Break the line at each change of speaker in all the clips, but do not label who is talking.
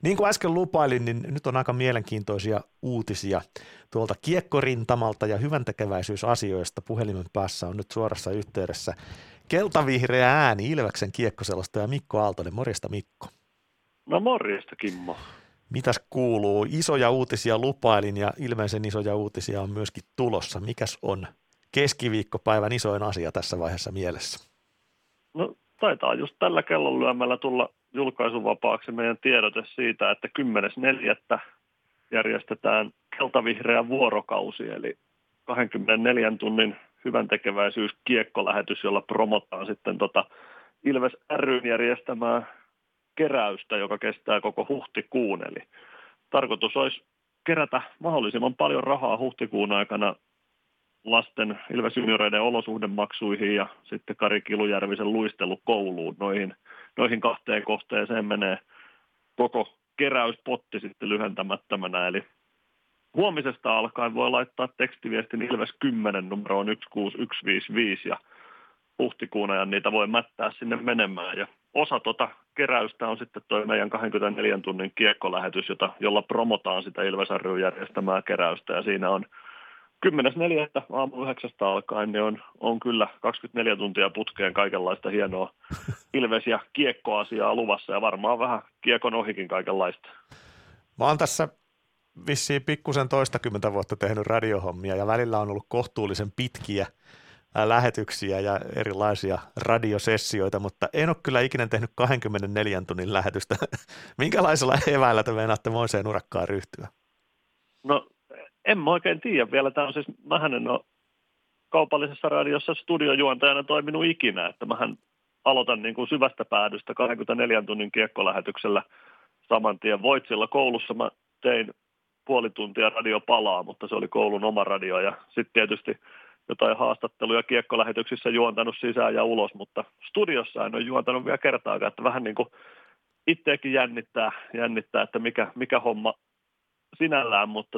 Niin kuin äsken lupailin, niin nyt on aika mielenkiintoisia uutisia tuolta kiekkorintamalta ja hyväntekeväisyysasioista. Puhelimen päässä on nyt suorassa yhteydessä keltavihreä ääni Ilveksen kiekkoselostaja Mikko Aaltonen. Morjesta Mikko.
No morjesta Kimmo.
Mitäs kuuluu? Isoja uutisia lupailin ja ilmeisen isoja uutisia on myöskin tulossa. Mikäs on keskiviikkopäivän isoin asia tässä vaiheessa mielessä?
No taitaa just tällä kellonlyömällä tulla julkaisuvapaaksi meidän tiedote siitä, että 10.4. järjestetään keltavihreä vuorokausi, eli 24 tunnin hyväntekeväisyys kiekkolähetys, jolla promotaan sitten Ilves ry:n järjestämää keräystä, joka kestää koko huhtikuun. Eli tarkoitus olisi kerätä mahdollisimman paljon rahaa huhtikuun aikana lasten Ilves junioreiden olosuhdemaksuihin ja sitten Kari Kilujärvisen luistelukouluun. Noihin kahteen kohteeseen menee koko keräyspotti sitten lyhentämättömänä. Eli huomisesta alkaen voi laittaa tekstiviestin Ilves 10 numeroon 16155 ja huhtikuun ajan niitä voi mättää sinne menemään. Ja osa keräystä on sitten tuo meidän 24 tunnin kiekkolähetys, jolla promotaan sitä Ilves ry:n järjestämää keräystä. Ja siinä on 10.4. aamu 9 alkaen niin on kyllä 24 tuntia putkeen kaikenlaista hienoa Ilves- ja kiekkoasiaa luvassa ja varmaan vähän kiekon ohikin kaikenlaista.
Mä oon tässä vissiin pikkusen toistakymmentä vuotta tehnyt radiohommia ja välillä on ollut kohtuullisen pitkiä lähetyksiä ja erilaisia radiosessioita, mutta en ole kyllä ikinä tehnyt 24 tunnin lähetystä. Minkälaisella eväillä te meinaatte moiseen urakkaan ryhtyä?
No en mä oikein tiedä vielä. Tämä on siis, mähän en ole kaupallisessa radiossa studiojuontajana toiminut ikinä, että mähän aloitan niin kuin syvästä päädystä 24 tunnin kiekkolähetyksellä saman tien Voitsilla koulussa. Mä tein puoli tuntia radiopalaa, mutta se oli koulun oma radio ja sitten tietysti jotain haastatteluja kiekkolähetyksissä juontanut sisään ja ulos, mutta studiossa en ole juontanut vielä kertaakaan, että vähän niin kuin itseäkin jännittää, että mikä homma sinällään, mutta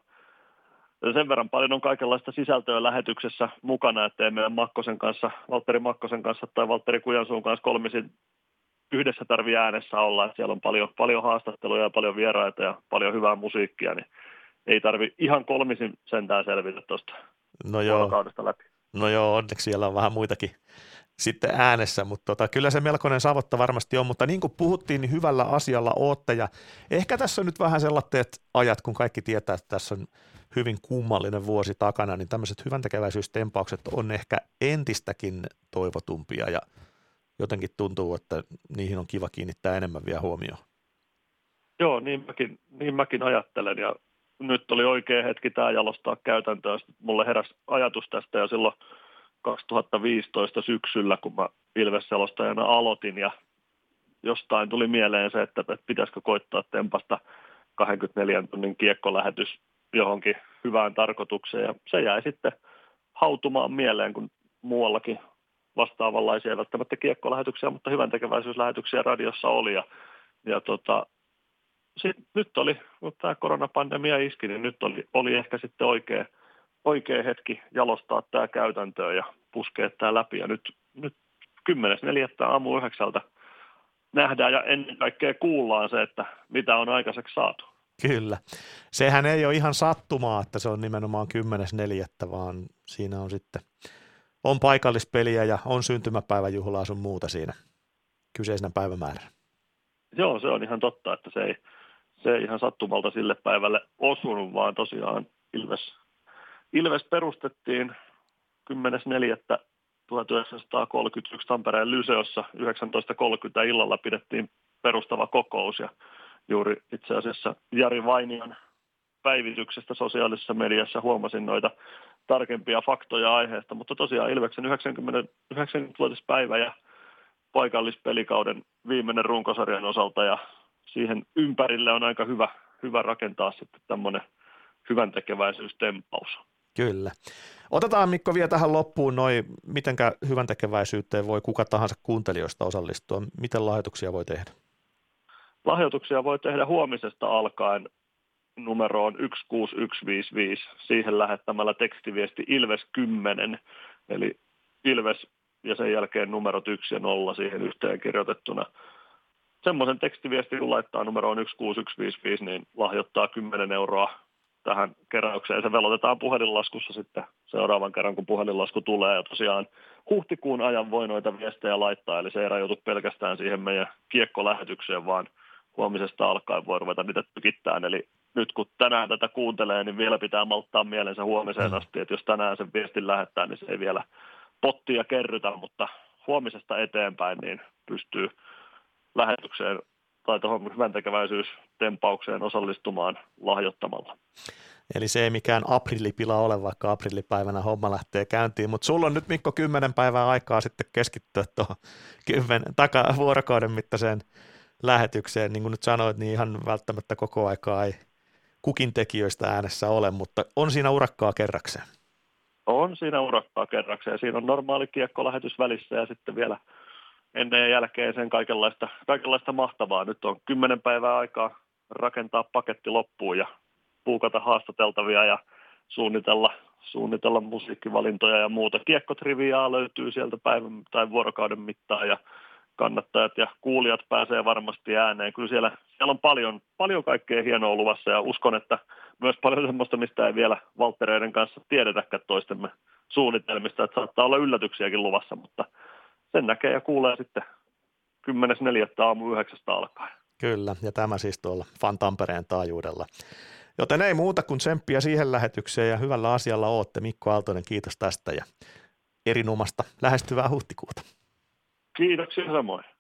sen verran paljon on kaikenlaista sisältöä lähetyksessä mukana, että ei meidän Valtteri Makkosen kanssa tai Valtteri Kujansuun kanssa kolmisin yhdessä tarvitse äänessä olla, että siellä on paljon haastatteluja ja paljon vieraita ja paljon hyvää musiikkia, niin ei tarvitse ihan kolmisin sentään selvitä tuosta vuorokaudesta läpi.
No joo, onneksi siellä on vähän muitakin sitten äänessä, mutta kyllä se melkoinen savotta varmasti on, mutta niin kuin puhuttiin, niin hyvällä asialla ootte ja ehkä tässä on nyt vähän sellaiset ajat, kun kaikki tietää, että tässä on hyvin kummallinen vuosi takana, niin tämmöiset hyväntekeväisyystempaukset on ehkä entistäkin toivotumpia ja jotenkin tuntuu, että niihin on kiva kiinnittää enemmän vielä huomioon.
Joo, niin mäkin ajattelen ja nyt oli oikea hetki tämä jalostaa käytäntöä. Mulle heräsi ajatus tästä jo silloin 2015 syksyllä, kun mä Ilves-selostajana aloitin ja jostain tuli mieleen se, että pitäisikö koittaa tempasta 24 tunnin kiekkolähetys johonkin hyvään tarkoitukseen ja se jäi sitten hautumaan mieleen, kun muuallakin vastaavanlaisia välttämättä kiekkolähetyksiä, mutta hyväntekeväisyyslähetyksiä radiossa oli ja nyt oli, kun tämä koronapandemia iski, niin nyt oli ehkä sitten oikea hetki jalostaa tämä käytäntöön ja puskea tämä läpi. Ja nyt 10.4. aamu 9 nähdään ja ennen kaikkea kuullaan se, että mitä on aikaiseksi saatu.
Kyllä. Sehän ei ole ihan sattumaa, että se on nimenomaan 10.4., vaan siinä on sitten on paikallispeliä ja on syntymäpäiväjuhlaa sun muuta siinä kyseisenä päivämääränä.
Joo, se on ihan totta, että se ei ihan sattumalta sille päivälle osunut, vaan tosiaan Ilves perustettiin 10.4.1931 Tampereen Lyseossa 19.30 illalla pidettiin perustava kokous ja juuri itse asiassa Jari Vainion päivityksestä sosiaalisessa mediassa huomasin noita tarkempia faktoja aiheesta, mutta tosiaan Ilveksen 90-vuotispäivä ja paikallispelikauden viimeinen runkosarjan osalta ja siihen ympärille on aika hyvä rakentaa sitten tämmöinen hyväntekeväisyystempaus.
Kyllä. Otetaan Mikko vielä tähän loppuun mitenkä hyväntekeväisyyteen voi kuka tahansa kuuntelijoista osallistua, miten lahjoituksia voi tehdä?
Lahjoituksia voi tehdä huomisesta alkaen numeroon 16155, siihen lähettämällä tekstiviesti Ilves 10, eli Ilves ja sen jälkeen numerot 1 ja 0 siihen yhteen kirjoitettuna. semmoisen tekstiviestin, kun laittaa numeroon 16155, niin lahjoittaa 10 euroa tähän keräykseen. Se velotetaan puhelinlaskussa sitten seuraavan kerran, kun puhelinlasku tulee. Ja tosiaan huhtikuun ajan voi noita viestejä laittaa, eli se ei rajoitu pelkästään siihen meidän kiekkolähetykseen, vaan huomisesta alkaen voi ruveta niitä tykittämään. Eli nyt kun tänään tätä kuuntelee, niin vielä pitää malttaa mielensä huomiseen asti, että jos tänään sen viestin lähettää, niin se ei vielä pottia kerrytä, mutta huomisesta eteenpäin niin pystyy lähetykseen tai tuohon hyväntekeväisyystempaukseen osallistumaan lahjoittamalla.
Eli se ei mikään aprillipila ole, vaikka aprillipäivänä homma lähtee käyntiin, mutta sulla on nyt Mikko 10 päivää aikaa sitten keskittyä tuohon vuorokauden mittaiseen lähetykseen. Niin kuin nyt sanoit, niin ihan välttämättä koko aikaa ei kukin tekijöistä äänessä ole, mutta on siinä urakkaa kerrakseen.
On siinä urakkaa kerrakseen. Siinä on normaali kiekkolähetys välissä ja sitten vielä ennen ja jälkeen sen kaikenlaista mahtavaa. Nyt on 10 päivää aikaa rakentaa paketti loppuun ja puukata haastateltavia ja suunnitella musiikkivalintoja ja muuta. Kiekkotriviaa löytyy sieltä päivän tai vuorokauden mittaan ja kannattajat ja kuulijat pääsee varmasti ääneen. Kyllä siellä on paljon kaikkea hienoa luvassa ja uskon, että myös paljon semmoista, mistä ei vielä Valttereiden kanssa tiedetäkään toistemme suunnitelmista, että saattaa olla yllätyksiäkin luvassa, mutta sen näkee ja kuulee sitten 10.4. aamu 9 alkaen.
Kyllä, ja tämä siis tuolla Fan Tampereen taajuudella. Joten ei muuta kuin tsemppiä siihen lähetykseen ja hyvällä asialla ootte. Mikko Aaltonen, kiitos tästä ja erinomaista lähestyvää huhtikuuta.
Kiitoksia samoin.